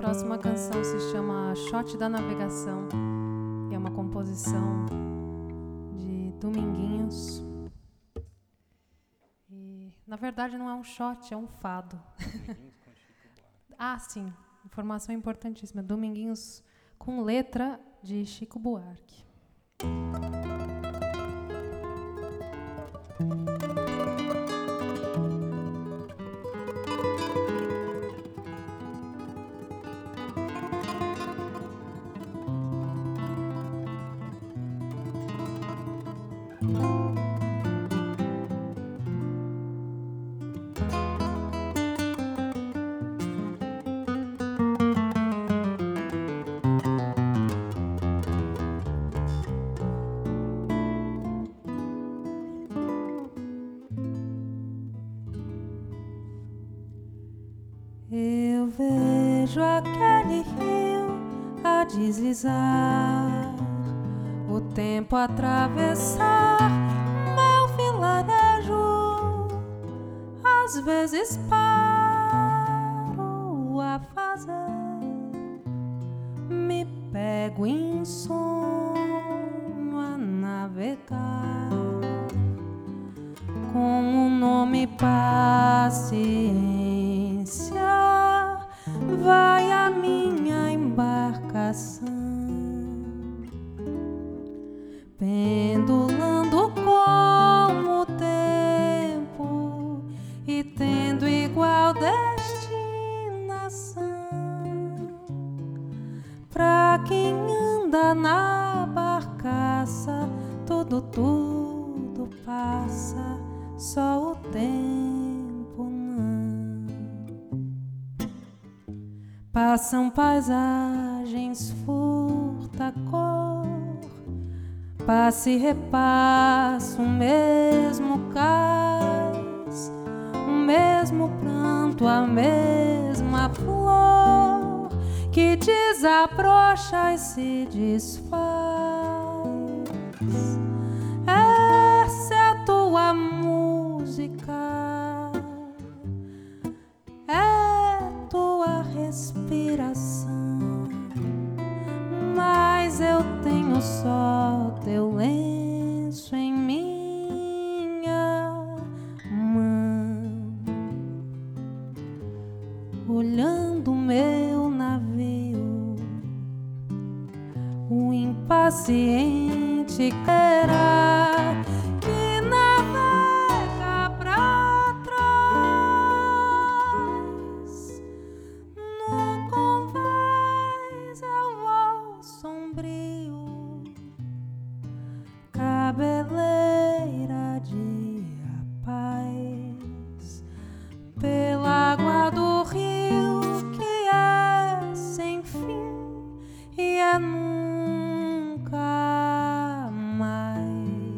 próxima canção se chama Shot da Navegação e é uma composição de Dominguinhos. E, na verdade, não é um shot, é um fado. Ah, sim, informação importantíssima. Dominguinhos com letra de Chico Buarque. Eu vejo aquele rio a deslizar, o tempo atravessar meu vilarejo. Às vezes paro a fazer, me pego em sonho a navegar, com o nome paciência vai a minha embarcação, pendulando como o tempo e tendo igual destinação. Pra quem anda na barcaça, tudo passa, só o tempo não. Passam paisagens furta-cor, passa e repassa o mesmo cais, o mesmo pranto, a mesma flor que desabrocha e se desfaz. Essa é a tua música, é tua respiração, mas eu tenho só teu lenço em minha mão, olhando meu navio, o impaciente queira que navega pra trás. No convés eu vou sombrio, cabeleira de paz, pela água do rio que é sem fim e é nunca mais.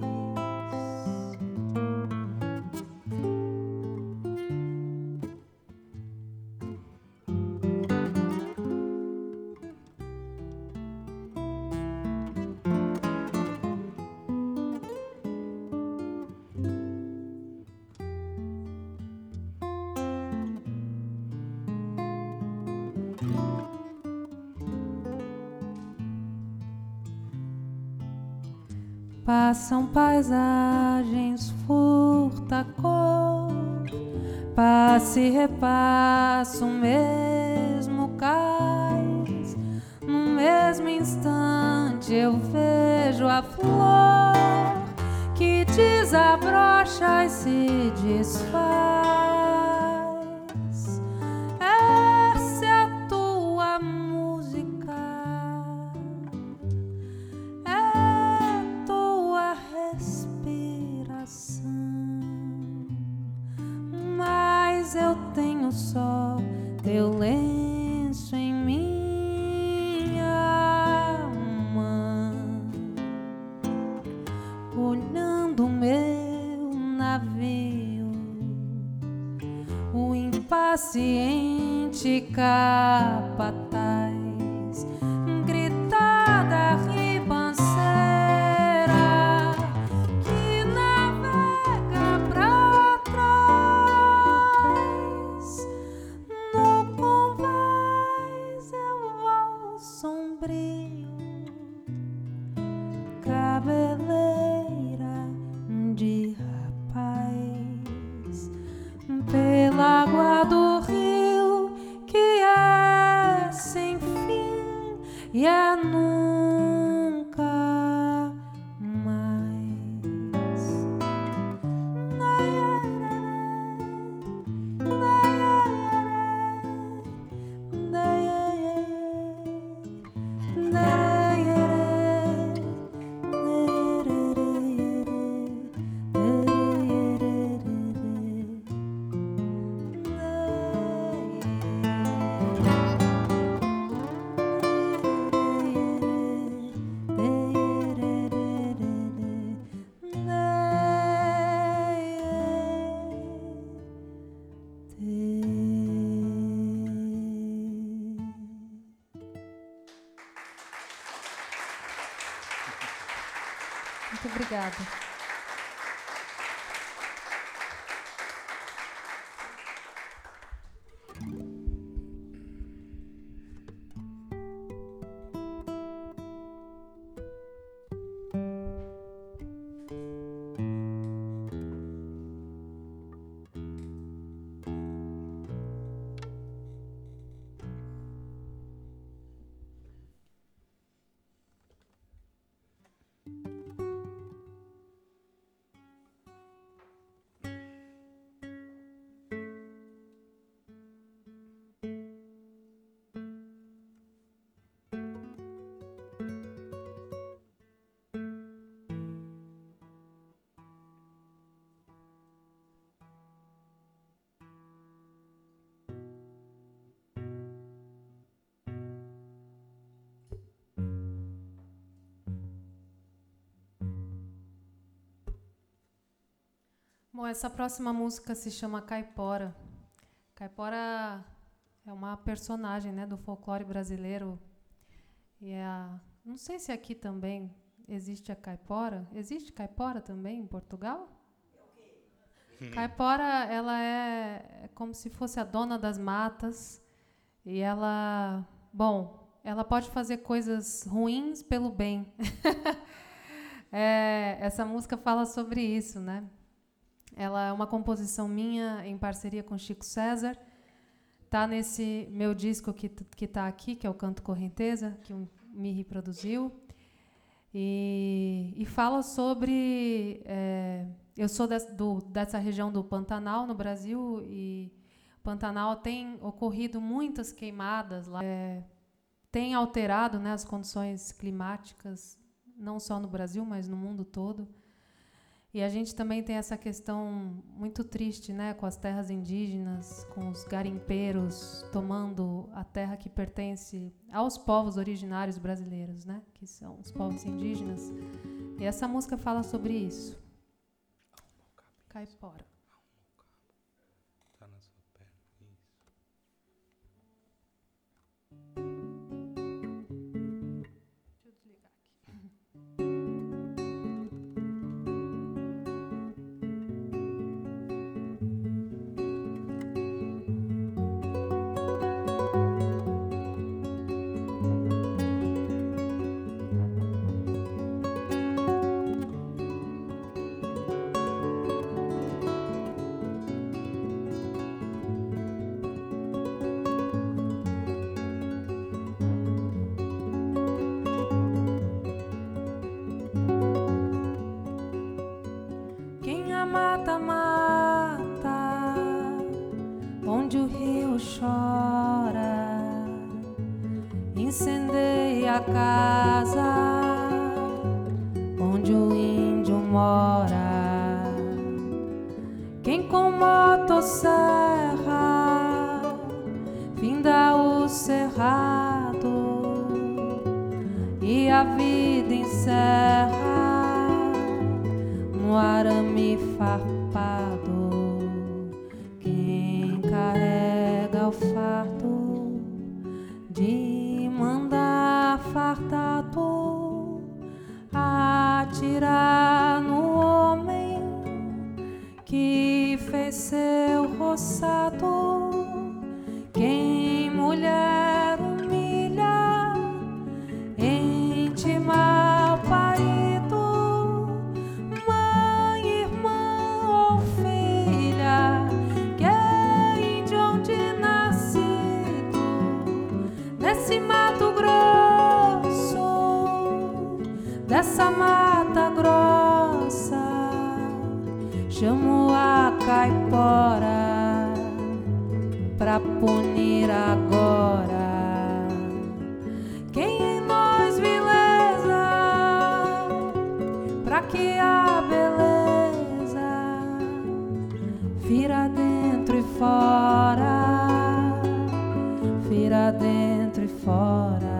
Passam paisagens furta-cor, passa e repassa o mesmo cais, no mesmo instante eu vejo a flor que desabrocha e se desfaz. Essa é a tua música, mas eu tenho só teu lenço em minha mão, olhando meu navio, o impaciente capataz, gritada ribanceira que navega pra trás. No convés eu Obrigada. Bom, essa próxima música se chama Caipora. Caipora é uma personagem, né, do folclore brasileiro. E não sei se aqui também existe a caipora. Existe caipora também em Portugal? Caipora, ela é como se fosse a dona das matas. E ela pode fazer coisas ruins pelo bem. Essa música fala sobre isso, né? Ela é uma composição minha em parceria com Chico César. Está nesse meu disco que está aqui, que é o Canto Correnteza, que o Mirri produziu. E fala sobre... eu sou dessa região do Pantanal, no Brasil, e o Pantanal tem ocorrido muitas queimadas lá. Tem alterado, né, as condições climáticas, não só no Brasil, mas no mundo todo. E a gente também tem essa questão muito triste, né, com as terras indígenas, com os garimpeiros tomando a terra que pertence aos povos originários brasileiros, né, que são os povos indígenas. E essa música fala sobre isso. Caipora. Tá na sua perna, isso. Deixa eu desligar aqui. Incendeia a casa onde o índio mora. Quem com motosserra finda o cerrado e a vida encerra no arame farpado. Quem carrega o fardo de mandar fartado atirar no homem que fez seu roçado. Quem mulher humilha, ente mal parido, mãe, irmã ou filha, que é índio onde nascido, nesse Mato Grosso, dessa mata grossa, chamo a caipora pra punir agora. Quem em nós vileza, pra que a beleza vira dentro e fora, vira dentro e fora.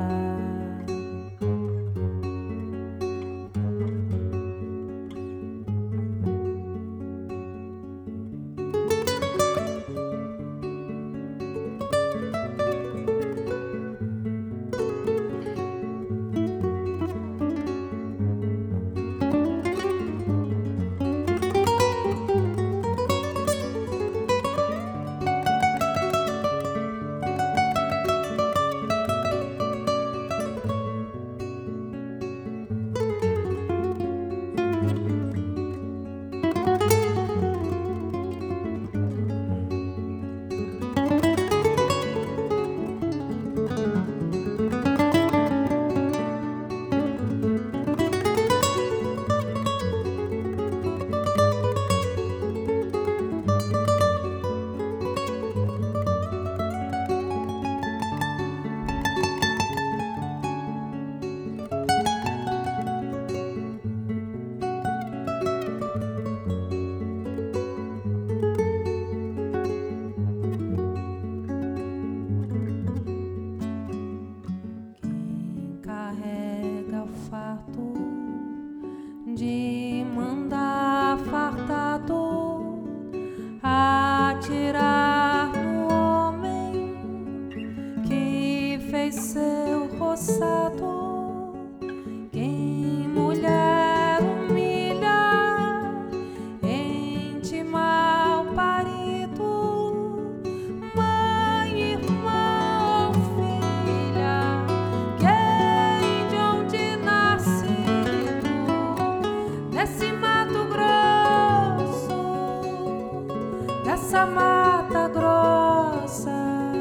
nessa mata grossa,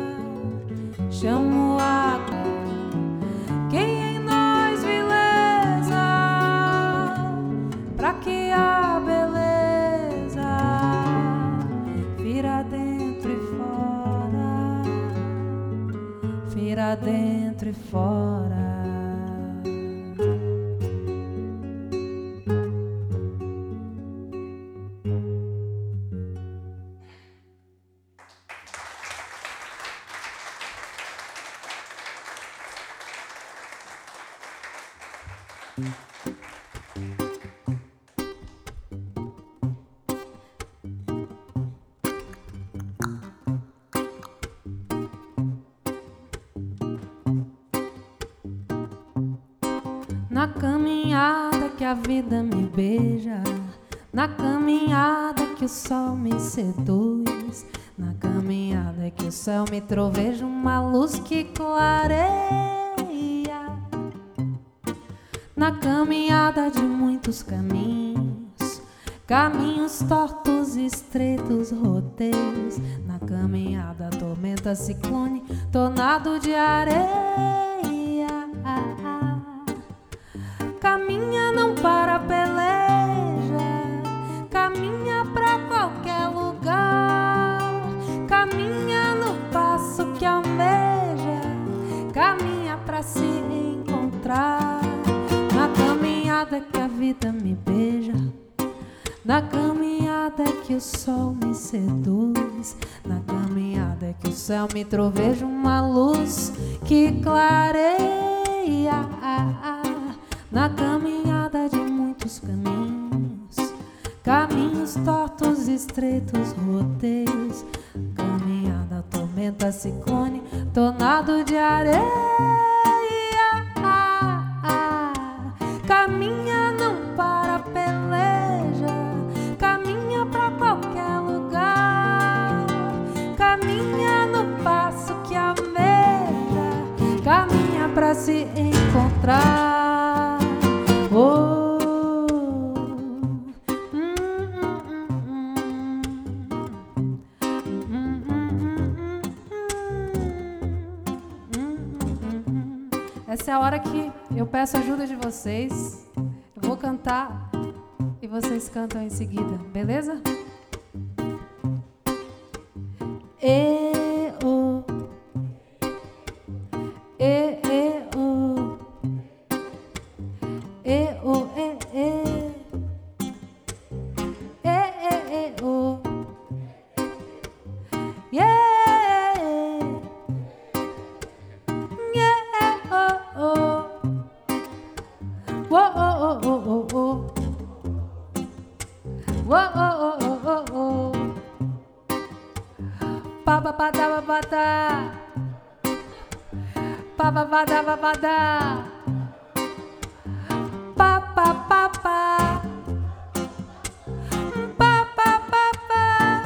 chamo a quem em nós beleza, pra que a beleza vira dentro e fora, vira dentro e fora. Na caminhada que a vida me beija, na caminhada que o sol me seduz, na caminhada que o céu me troveja uma luz que clareia, na caminhada de muitos caminhos, caminhos tortos, estreitos, rodeios, na caminhada tormenta, ciclone, tornado de areia. Caminha, não para, peleja, caminha pra qualquer lugar, caminha no passo que almeja, caminha pra se encontrar. Na caminhada que a vida me beija, na caminhada que o sol me seduz, na caminhada que o céu me troveja uma luz que clareia. Na caminhada de muitos caminhos, caminhos tortos, estreitos, rodeios, caminhada, tormenta, ciclone, tornado de areia. Caminha, não para, peleja, caminha pra qualquer lugar, caminha no passo que almeja, caminha pra se encontrar. Essa é a hora que eu peço a ajuda de vocês. Eu vou cantar e vocês cantam em seguida, beleza? E-o, e-e-o, e-o, e-e, e-e-e-o, yeah. Ba-ba-ba-da-ba-ba-da, ba-ba-ba-da-ba-ba-da, ba-ba-ba-ba, ba-ba-ba-ba,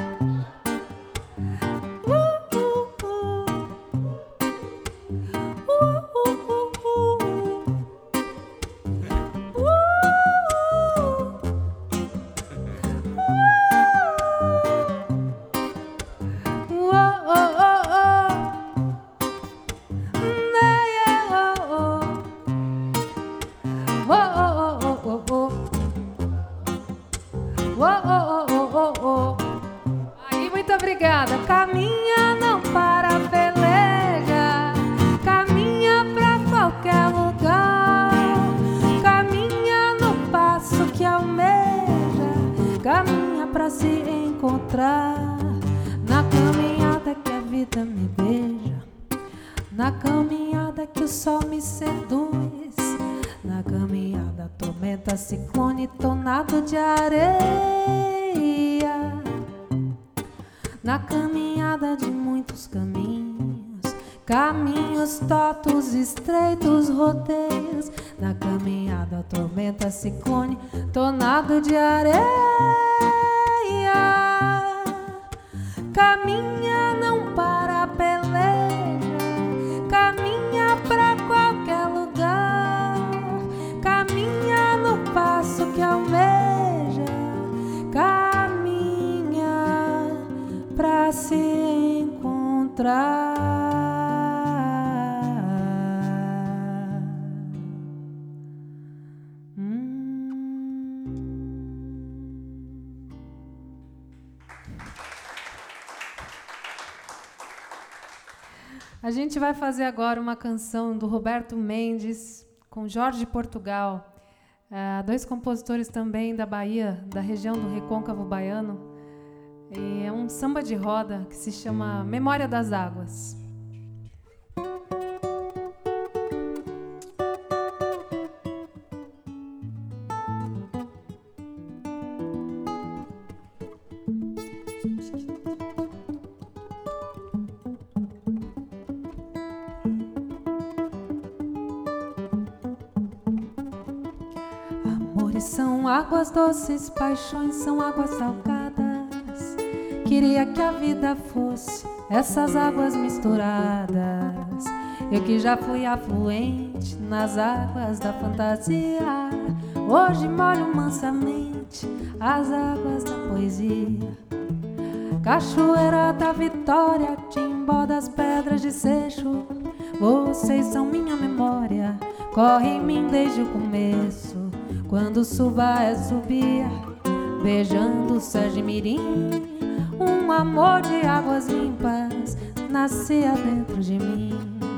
Aí, muito obrigada. Caminha, não para, peleja, caminha pra qualquer lugar, caminha no passo que almeja, caminha pra se encontrar. Na caminhada que a vida me beija, na caminhada que o sol me seduz, na caminhada tormenta, ciclone, tornado de areia, na caminhada de muitos caminhos, caminhos tortos, estreitos, rodeios, na caminhada tormenta, ciclone, tornado de areia. Caminha, não para, peleja, caminha pra qualquer lugar, caminha no passo que almeja, caminha se encontrar. A gente vai fazer agora uma canção do Roberto Mendes com Jorge Portugal, dois compositores também da Bahia, da região do Recôncavo Baiano. E é um samba de roda que se chama Memória das Águas. São águas doces, paixões são águas salgadas. Queria que a vida fosse essas águas misturadas. Eu que já fui afluente nas águas da fantasia, hoje molho mansamente as águas da poesia. Cachoeira da Vitória, Timbó das Pedras de Seixo, vocês são minha memória, corre em mim desde o começo. Quando o Suvaé subia, beijando o Sérgio Mirim, um amor de águas limpas nascia dentro de mim.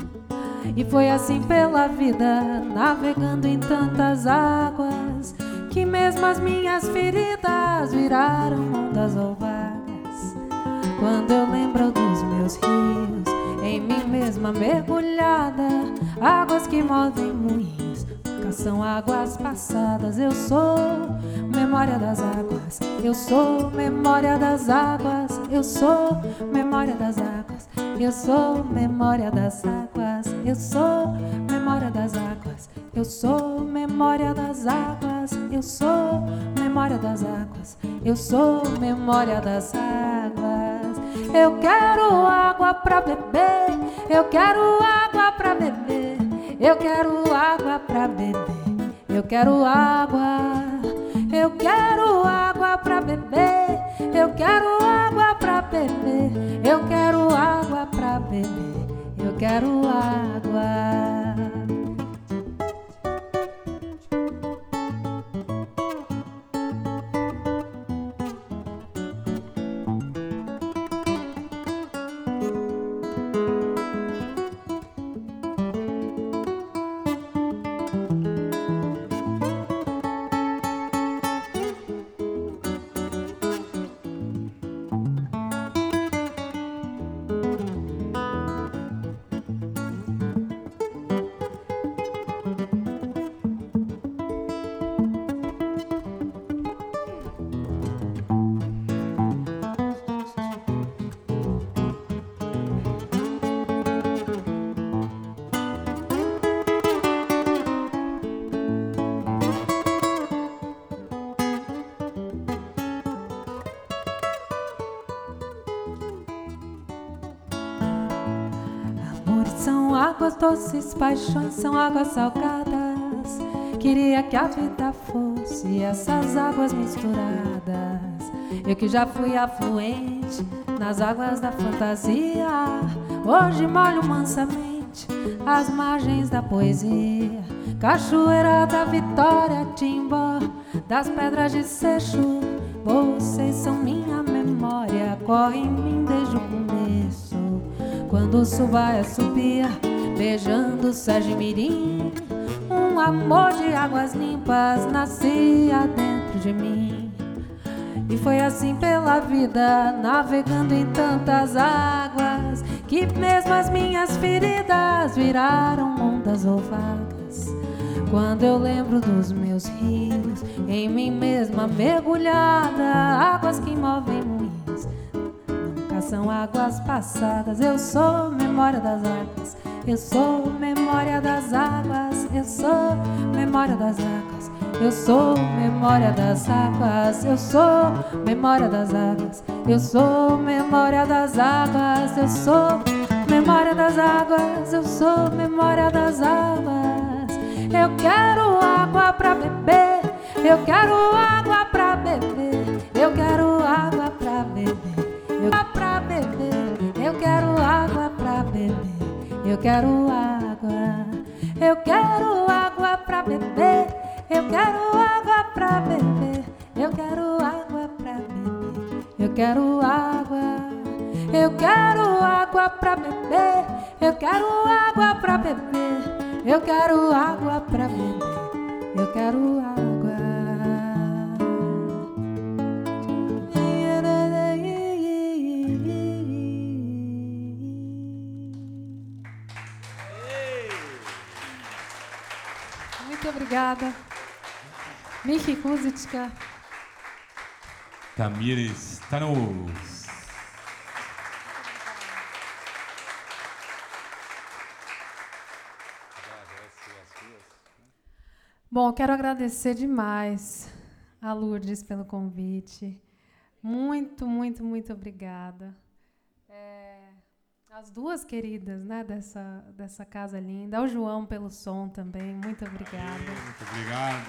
E foi assim pela vida, navegando em tantas águas, que mesmo as minhas feridas viraram ondas ou vagas. Quando eu lembro dos meus rios, em mim mesma mergulhada, águas que movem moinhos, são águas passadas. Eu sou memória das águas, eu sou memória das águas, eu sou memória das águas, eu sou memória das águas, eu sou memória das águas, eu sou memória das águas, eu sou memória das águas, eu sou memória das águas. Eu quero água pra beber, eu quero água pra beber, eu quero água pra beber, eu quero água, eu quero água pra beber, eu quero água pra beber, eu quero água pra beber, eu quero água. Águas doces, paixões são águas salgadas. Queria que a vida fosse essas águas misturadas. Eu que já fui afluente nas águas da fantasia, hoje molho mansamente as margens da poesia. Cachoeira da Vitória, Timbó das Pedras de Seixo, vocês são minha memória, corre em mim desde o começo. Quando o Suvaé subia, beijando o Sérgio Mirim, um amor de águas limpas nascia dentro de mim. E foi assim pela vida, navegando em tantas águas, que mesmo as minhas feridas viraram ondas ou vagas. Quando eu lembro dos meus rios, em mim mesma mergulhada, águas que movem moinhos, nunca são águas passadas. Eu sou memória das águas, eu sou memória das águas, eu sou memória das águas, eu sou memória das águas, eu sou memória das águas, eu sou memória das águas, eu sou memória das águas, eu sou memória das águas. Eu quero água pra beber, eu quero água pra beber, eu quero água pra beber, eu quero água pra beber. Eu quero água, eu quero água pra beber. Eu quero água pra beber. Eu quero água pra beber. Eu quero água, eu quero água pra beber. Eu quero água pra beber. Eu quero água pra beber. Eu quero água. Muito obrigada. Michy Ruzicka. Tamires Tanos. Bom, quero agradecer demais a Lourdes pelo convite. Muito, muito, muito obrigada. As duas queridas, né, dessa casa linda. Ao João pelo som também. Muito obrigada. Muito obrigado.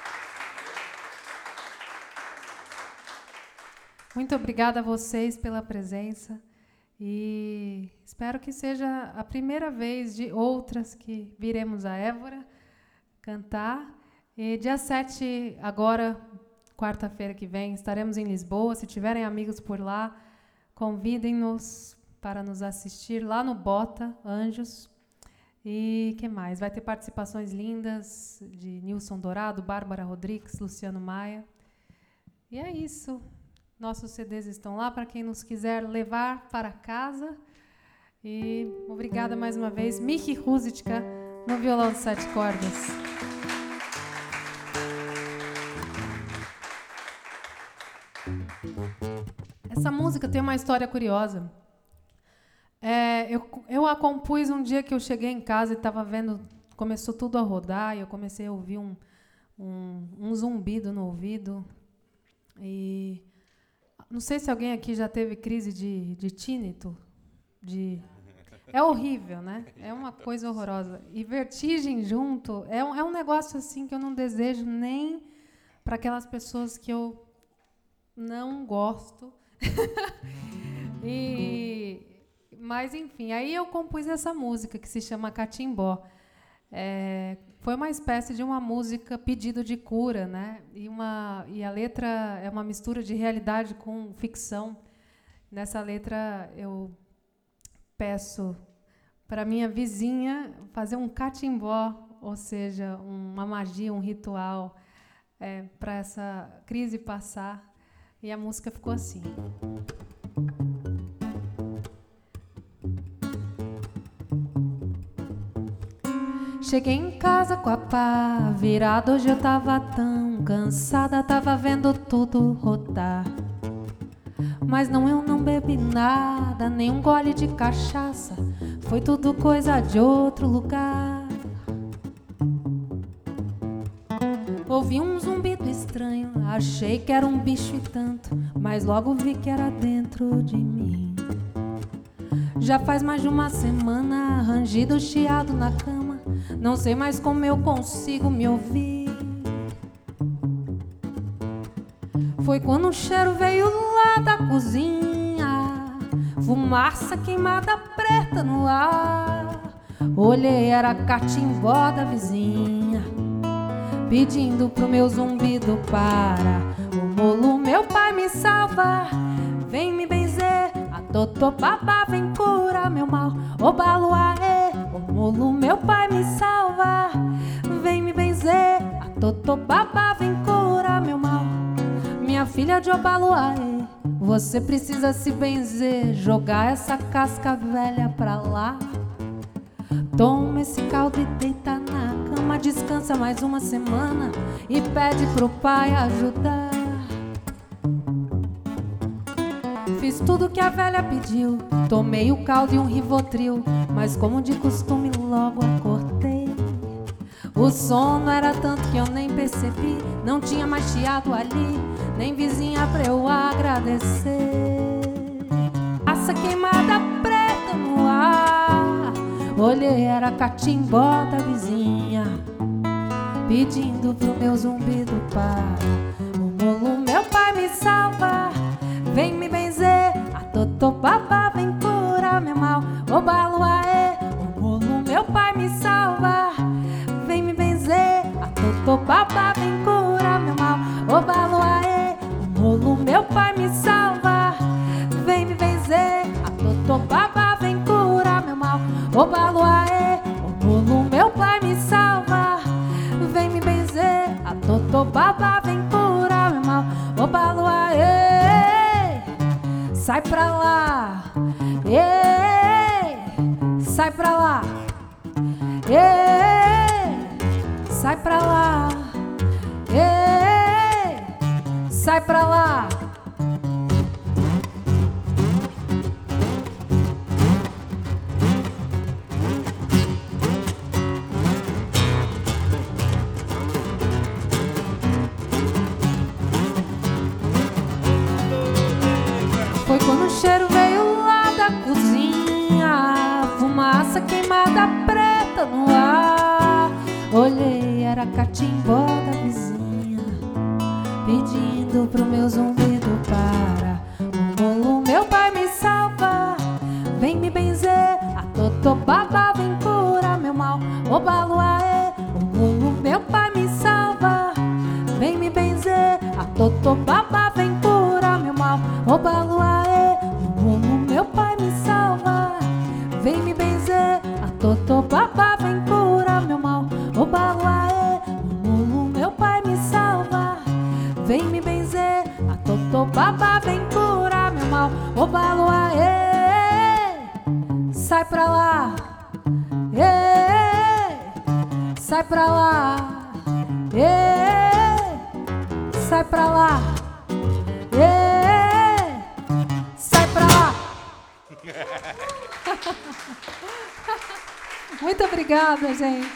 Muito obrigada a vocês pela presença. E espero que seja a primeira vez de outras que viremos a Évora cantar. E dia 7, agora, quarta-feira que vem, estaremos em Lisboa. Se tiverem amigos por lá, convidem-nos para nos assistir lá no Bota, Anjos. E que mais? Vai ter participações lindas de Nilson Dourado, Bárbara Rodrigues, Luciano Maia. E é isso. Nossos CDs estão lá para quem nos quiser levar para casa. E obrigada mais uma vez. Michy Ruzicka no violão de 7 cordas. Essa música tem uma história curiosa. Eu a compus um dia que eu cheguei em casa e estava vendo, começou tudo a rodar e eu comecei a ouvir um zumbido no ouvido. E não sei se alguém aqui já teve crise de tínito. É horrível, né? É uma coisa horrorosa. E vertigem junto é um negócio assim que eu não desejo nem para aquelas pessoas que eu não gosto. Mas, enfim, aí eu compus essa música que se chama Catimbó. Foi uma espécie de uma música pedido de cura, né? E a letra é uma mistura de realidade com ficção. Nessa letra eu peço para minha vizinha fazer um catimbó, ou seja, uma magia, um ritual para essa crise passar. E a música ficou assim. Cheguei em casa com a pá virada, hoje eu tava tão cansada, tava vendo tudo rodar. Mas não, eu não bebi nada, nem um gole de cachaça, foi tudo coisa de outro lugar. Ouvi um zumbido estranho, achei que era um bicho e tanto, mas logo vi que era dentro de mim. Já faz mais de uma semana, rangido, chiado na cama, não sei mais como eu consigo me ouvir. Foi quando o cheiro veio lá da cozinha, fumaça queimada preta no ar. Olhei, era catimbó da vizinha, pedindo pro meu zumbido para. O molo, meu pai, me salva, vem me benzer. A totô babá, vem curar meu mal. Ô baluaê, o molo, meu pai, me salva, vem me benzer. A totô babá, vem curar meu mal. Minha filha de Obaluaê, você precisa se benzer, jogar essa casca velha pra lá. Toma esse caldo e deita na cama, descansa mais uma semana e pede pro pai ajudar. Fiz tudo que a velha pediu, tomei o caldo e um Rivotril, mas como de costume logo acordei. O sono era tanto que eu nem percebi, não tinha mais chiado ali, nem vizinha pra eu agradecer. Aça queimada preta no ar, olhei, era catimbó da vizinha, pedindo pro meu zumbido para. O molo, meu pai, me salva, vem me benzer. A totô babá, vem curar meu mal. O baluaê, o sai pra lá, ei, sai pra lá, ei, sai pra lá, ei, sai pra lá. Foi quando o cheiro veio lá da cozinha, fumaça queimada preta no ar. Olhei, era catimbó da vizinha, pedindo pro meu zumbido para. O bolo, meu pai me salva, vem me benzer. A totobaba vem curar meu mal. O balo aê, o bolo, meu pai me salva, vem me benzer. A totobaba vem curar meu mal. O balo aê, o bolo, meu pai me salva, vem me benzer. A totobaba vem curar meu mal. O balo aê, o bolo, meu pai me salva, vem me benzer. A totobaba vem curar meu mal. O balo aê, sai pra lá, ei, sai pra lá, ei, sai pra lá, ei, sai pra lá. Muito obrigada, gente.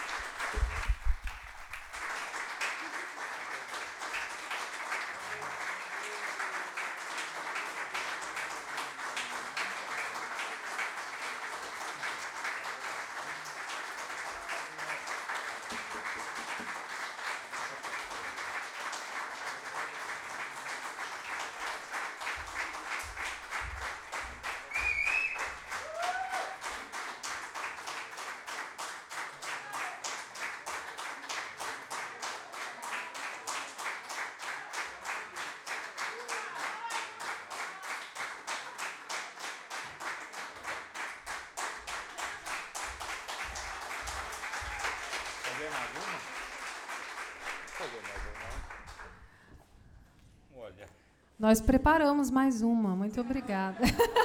Fazer mais uma? Fazer mais uma. Olha. Nós preparamos mais uma. Muito obrigada.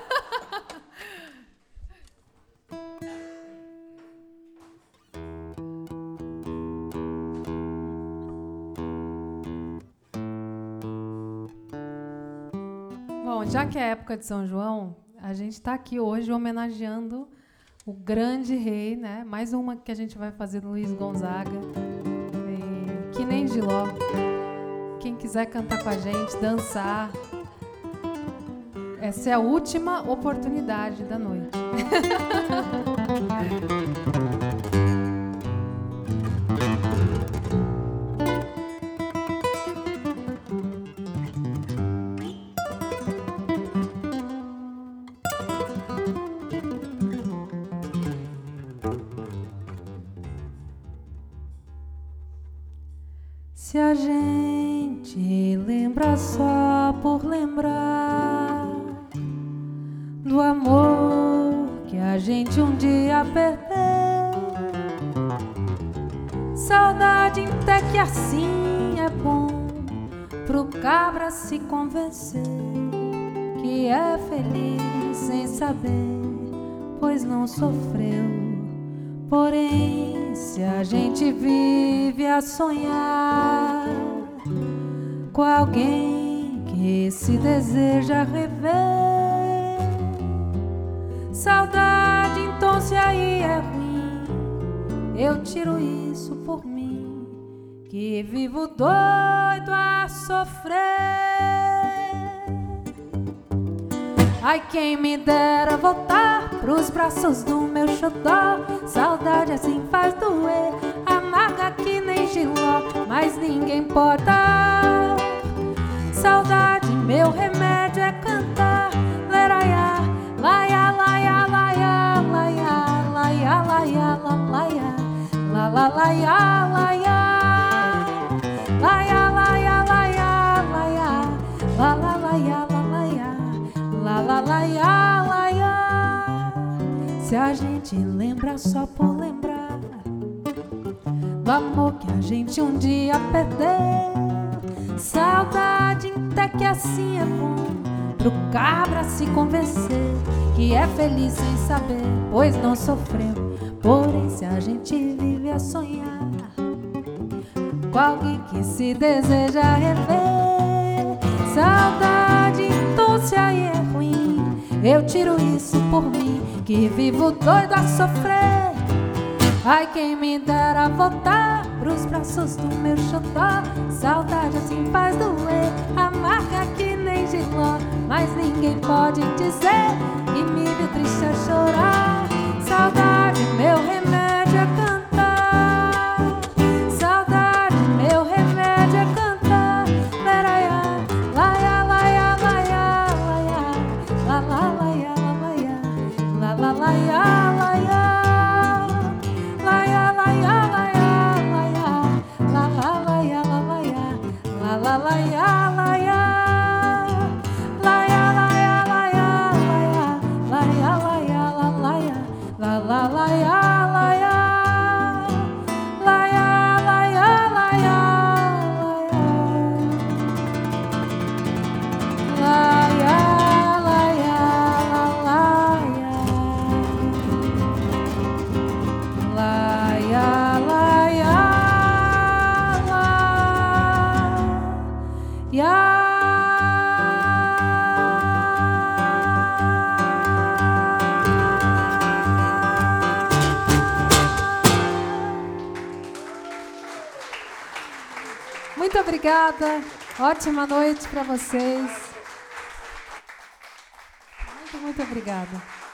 Bom, já que é época de São João, a gente está aqui hoje homenageando o grande rei, né? Mais uma que a gente vai fazer do Luiz Gonzaga. E que nem Giló. Quem quiser cantar com a gente, dançar, essa é a última oportunidade da noite. Se a gente lembra só por lembrar do amor que a gente um dia perdeu, saudade até que assim é bom pro cabra se convencer que é feliz sem saber, pois não sofreu. Porém, se a gente vive a sonhar com alguém que se deseja rever, saudade, então se aí é ruim, eu tiro isso por mim, que vivo doido a sofrer. Ai, quem me dera voltar pros braços do meu xodó, saudade assim faz doer, amarga que nem Giló, mas ninguém pode dar. Saudade, meu remédio é cantar, leraiá, laia, laia, laia, laia, laia, laia, laia, la la laia, laia, laia, laia, laia, laia, la la laia, la la laia, laia. Se a gente lembra só por lembrar do amor que a gente um dia perdeu, saudade até que assim é bom pro cabra se convencer que é feliz sem saber, pois não sofreu. Porém, se a gente vive a sonhar com alguém que se deseja rever, saudade, então se aí é ruim, eu tiro isso por mim, que vivo doido a sofrer. Ai, quem me dera voltar pros braços do meu xodó. Saudade assim faz doer, amarga que nem giló. Mas ninguém pode dizer que me viu triste a chorar. Saudade, meu remédio é cantar. Saudade, meu remédio é cantar. Leraiá, laia, laia, laia, laia, la la laia, laia, la la laia, laia. La la la ya la ya, la ya la ya la ya, la ya la ya la la ya, la la la ya la ya, la ya la ya la ya, la ya la ya la ya, la ya la ya. Muito obrigada. Ótima noite para vocês. Muito obrigada.